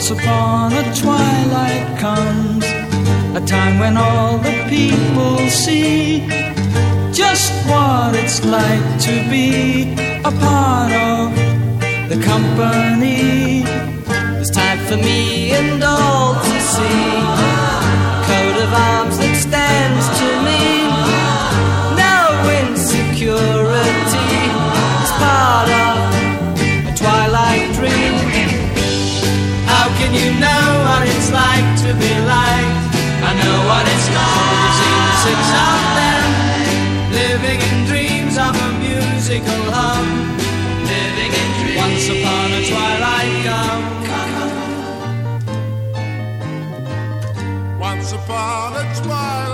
Once upon a twilight comes, a time when all the people see just what it's like to be a part of the company. It's time for me and all to see a coat of arms that stands to me. No insecurity, it's part of a twilight dream. How can you know what it's like to be like? I know what it's like. You've seen the six of them, living in dreams of a musical hum. Living in dreams. Once upon a twilight come. Once upon a twilight.